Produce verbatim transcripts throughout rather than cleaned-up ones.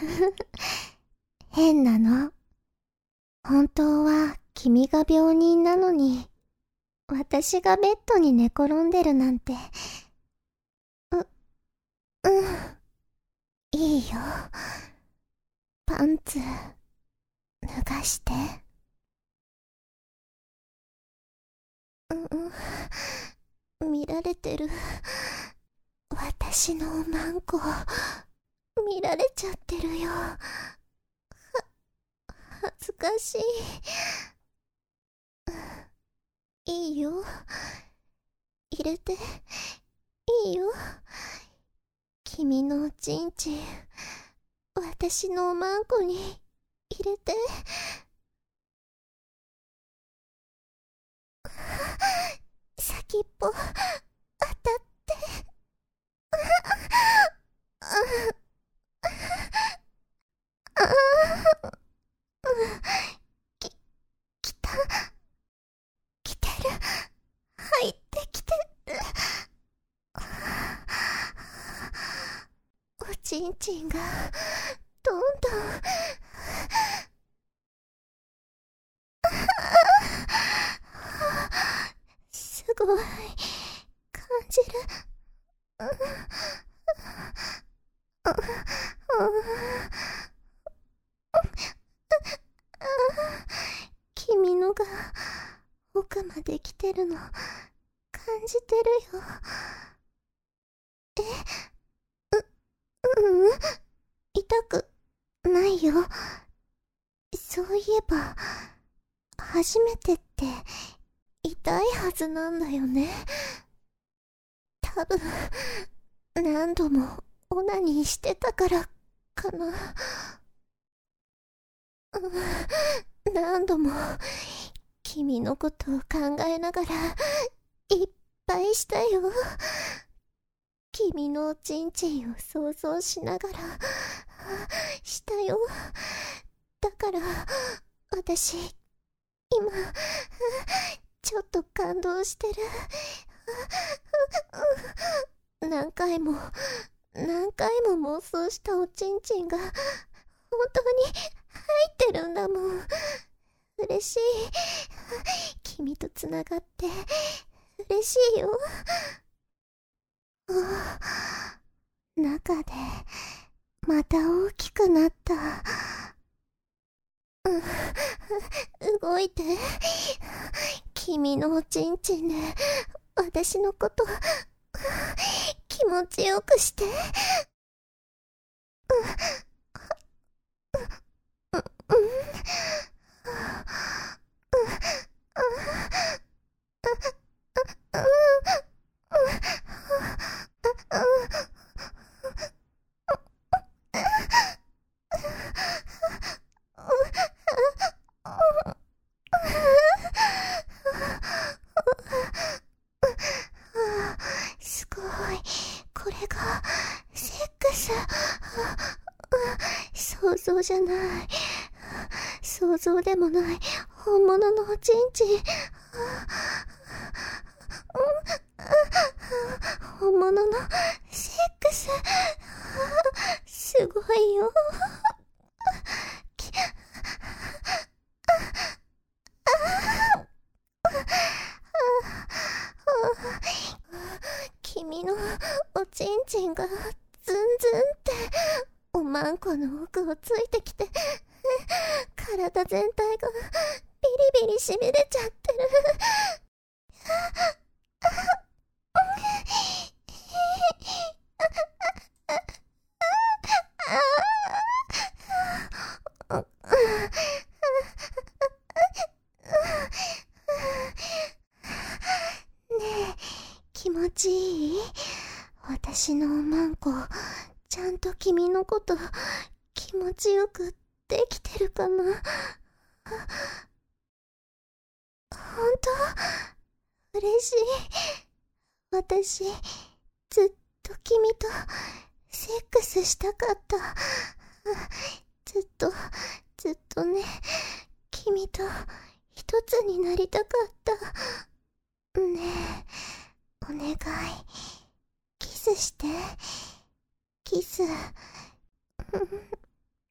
変なの。本当は君が病人なのに、私がベッドに寝転んでるなんて。う、うん。いいよ。パンツ、脱がして。うん、見られてる。私のおまんこ、見られちゃってるよ。は、恥ずかしい。いいよ。入れて、いいよ。君のおちんちん、私のおまんこに入れて。先っぽ、当たって。き、きた、きてる。入ってきてる。おちんちんが、どんどん、すごい、感じる。君のが奥まで来てるの感じてるよ。え、う、ううん、痛くないよ。そういえば初めてって痛いはずなんだよね。多分何度もオナニーしてたからかな。うん、何度も君のことを考えながらいっぱいしたよ。君のおちんちんを想像しながらしたよ。だから私今ちょっと感動してる。何回も何回も妄想したおちんちんが本当に入ってるんだもん。嬉しい。君とつながって嬉しいよ。中でまた大きくなった。動いて。君のおちんちんで私のこと気持ちよくして。すごい。これがセックス。想像じゃない。想像でもない本物のおちんちん。本物のセックス。すごいよ。君のおちんちんがズンズンっておまんこの奥をついてきて、体全体がビリビリしびれちゃってる。ねえ、気持ちいい？私のおまんこ、ちゃんと君のこと気持ちよくできてるかな？ほんと？嬉しい。私、ずっと君とセックスしたかった。ずっと、ずっとね、君と一つになりたかった。ねえ、お願い、キスして。キス。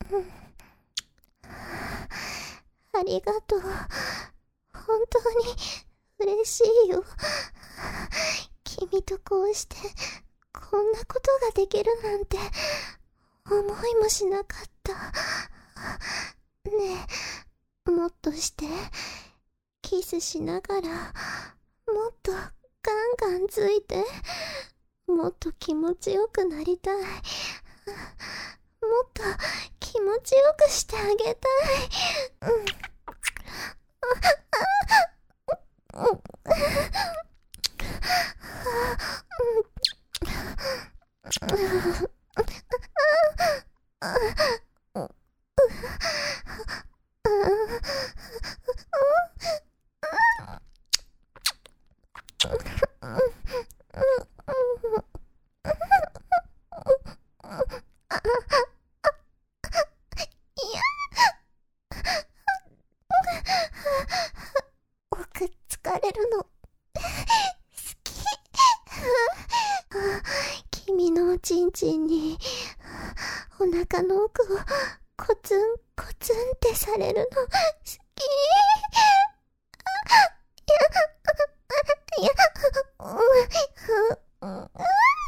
ありがとう。本当に嬉しいよ。君とこうしてこんなことができるなんて思いもしなかった。ねえ、もっとして、キスしながらもっとガンガンついて、もっと気持ちよくなりたい。もっと気持ちよくしてあげたい。うん。僕疲れるの好き。君のおちんちんにお腹の奥をコツンコツンってされるの好き。いや、いや、うん、うん、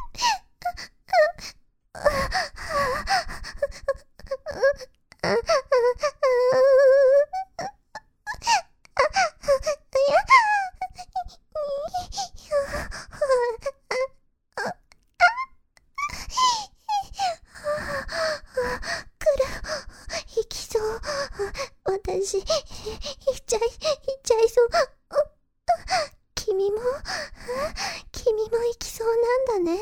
行きそう。私、行っちゃい、行っちゃいそう。君も、君も行きそうなんだね。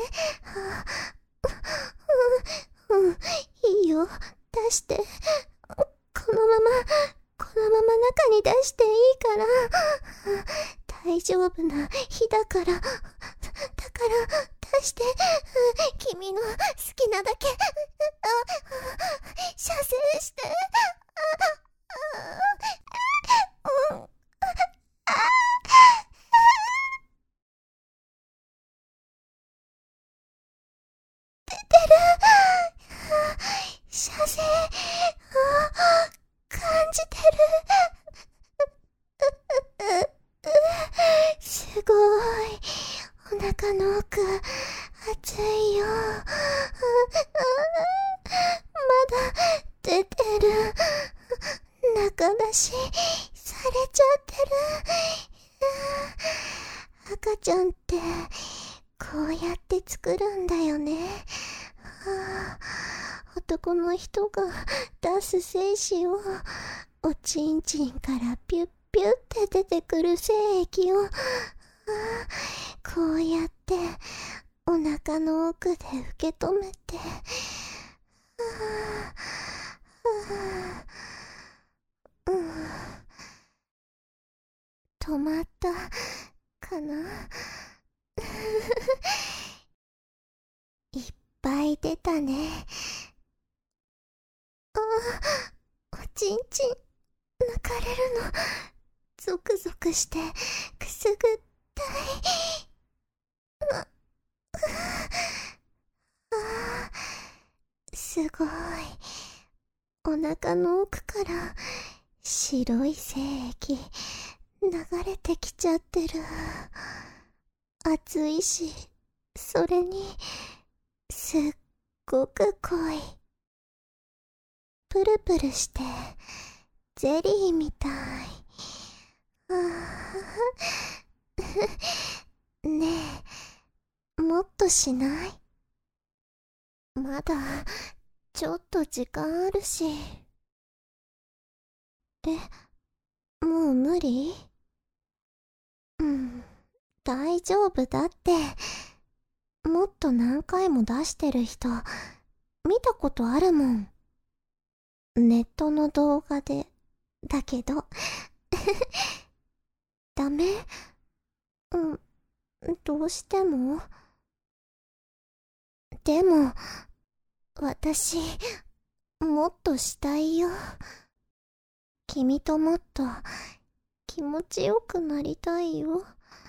うん、いいよ、出して。このまま、このまま中に出していいから。大丈夫な日だから。だから出して。君の好きなだけ射精して。うん、射精感じてる。すごい。お腹の奥熱いよ。まだ出てる。中出しされちゃってる。赤ちゃんってこうやって作るんだよね。男の人が出す精子をおちんちんからピュッピュッって出てくる精液をこうやってお腹の奥で受け止めて、うん、止まったかな。いっぱい出たね。あ、おちんちん抜かれるのゾクゾクしてくすぐったい。な、あ、すごい。お腹の奥から白い精液流れてきちゃってる。熱いし、それにすっごく濃い。プルプルしてゼリーみたい。ああねえ、もっとしない？まだちょっと時間あるし。え、もう無理？うん、大丈夫だって。もっと何回も出してる人見たことあるもん。ネットの動画でだけどダメ？うん、どうしても。でも私もっとしたいよ。君ともっと気持ちよくなりたいよ。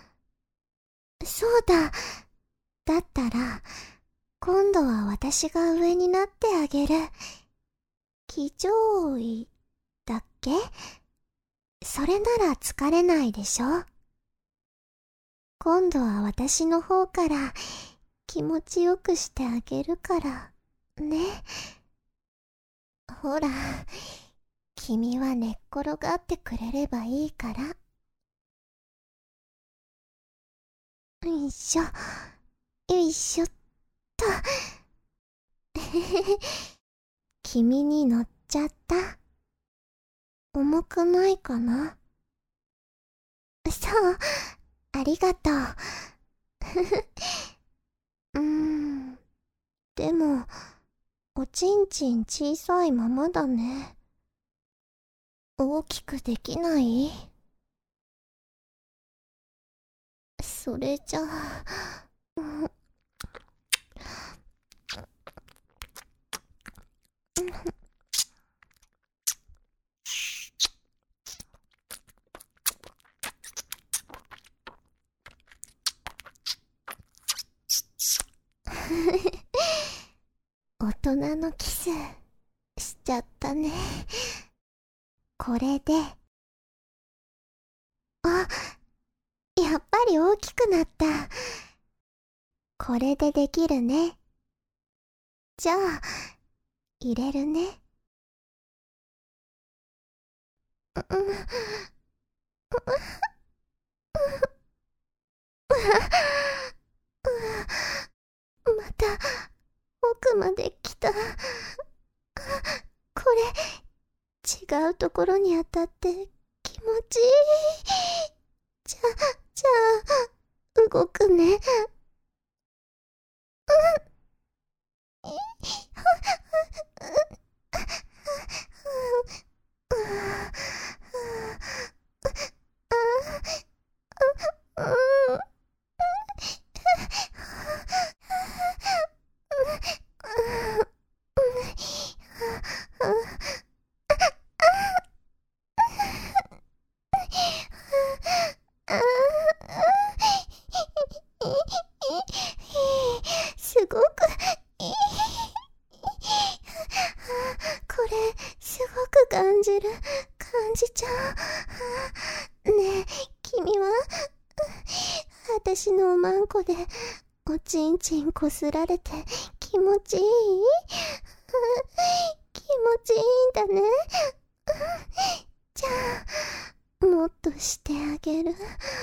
そうだ。だったら今度は私が上になってあげる。 騎乗位だっけ？それなら疲れないでしょ。今度は私の方から気持ちよくしてあげるからね。ほら、君は寝っ転がってくれればいいから。よいしょ、よいしょっと。君に乗っちゃった。重くないかな？そう、ありがとう。うーん、でも、おちんちん小さいままだね。大きくできない？それじゃあ、うん、大人のキスしちゃったね。これで、あ、やっぱり大きくなった。これでできるね。じゃあ、入れるね。うん、また奥まで来た。これ違うところに当たって気持ちいい。じゃじゃあ動くね。すごくいい。これすごく感じる。感じちゃう。ねえ、君は私のおまんこでおちんちんこすられて気持ちいい？気持ちいいんだね。じゃあもっとしてあげる。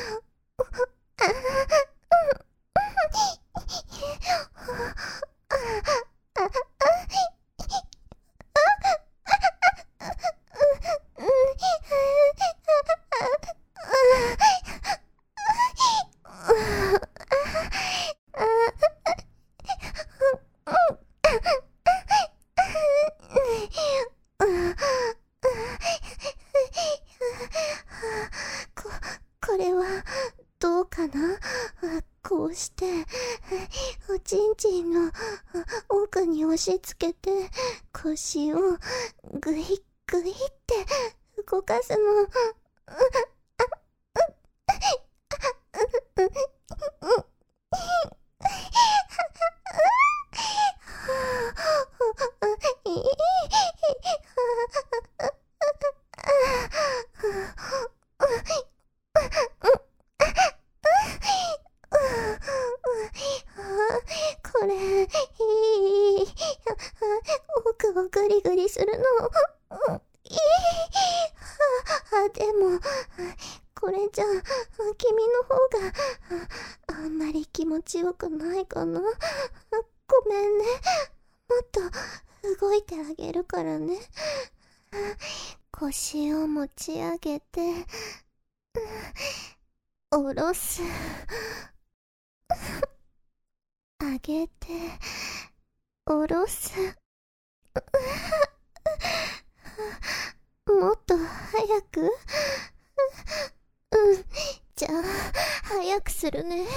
こ、これはどうかな？こうしておちんちんの奥に押し付けて腰をグイッグイって動かすの。これ、いい。奥をグリグリするの。いい。あ、でも、これじゃ、君の方が、あんまり気持ちよくないかな。ごめんね。もっと動いてあげるからね。腰を持ち上げて、下ろす。上げて、下ろす。もっと早く？うん、じゃあ、早くするね。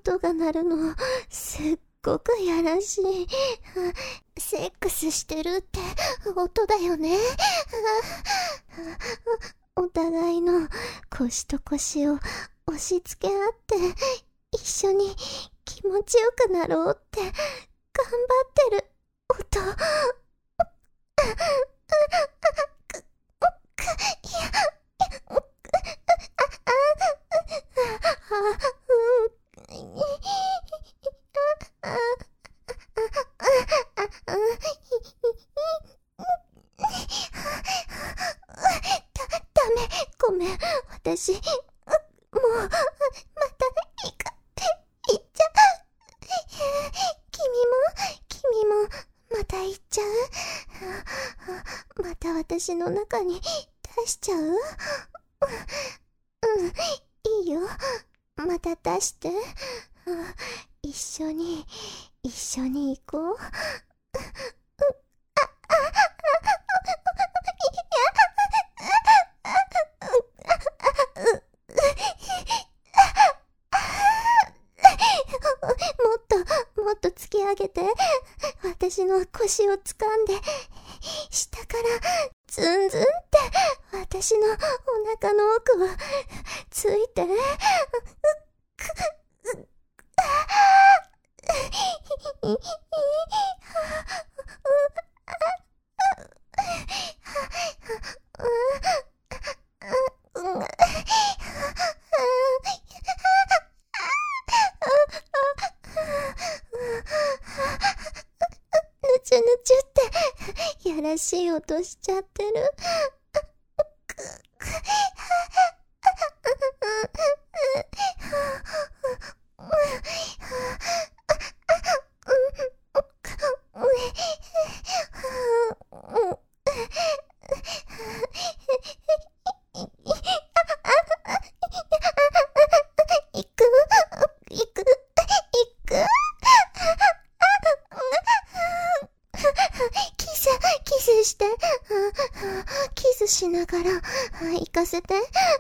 音が鳴るのすっごくやらしい。セックスしてるって音だよね。お互いの腰と腰を押し付け合って一緒に気持ちよくなろうって頑張ってる音。ごめん、私、もう、また、いか、いっちゃう。君も、君も、またいっちゃう。また私の中に出しちゃう？うん、いいよ。また出して。一緒に、一緒に行こう。もっと突き上げて、私の腰を掴んで、下からズンズンって私のお腹の奥をついて、ぬちゅぬちゅってやらしい音しちゃってる。行く行く行く。キス、キスして。キスしながら行かせて。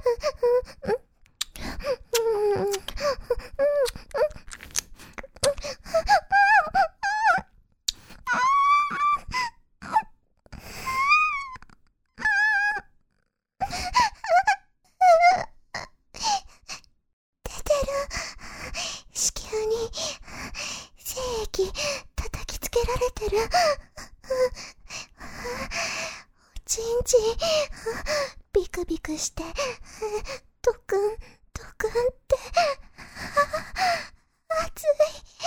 出てる。子宮に精液叩きつけられてる。おちんちんビクビクしてドクンドクンって熱い。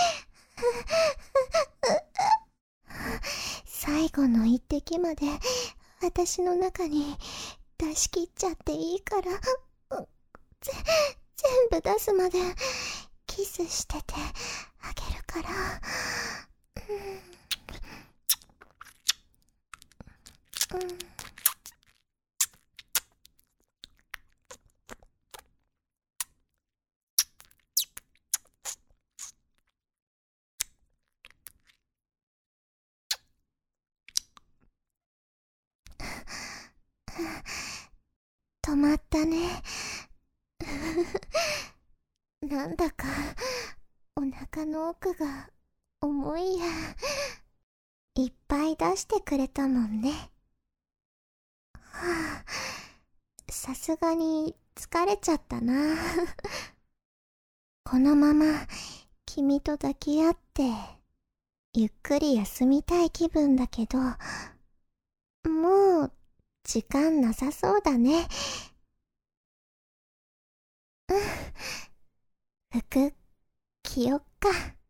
最後の一滴まで私の中に出し切っちゃっていいから、ぜ全部出すまでキスしててあげるから。うん、うん、止まったね。なんだかお腹の奥が重いや。いっぱい出してくれたもんね。はあ、さすがに疲れちゃったな。このまま君と抱き合ってゆっくり休みたい気分だけど、もう時間なさそうだね。うん、服着よっか。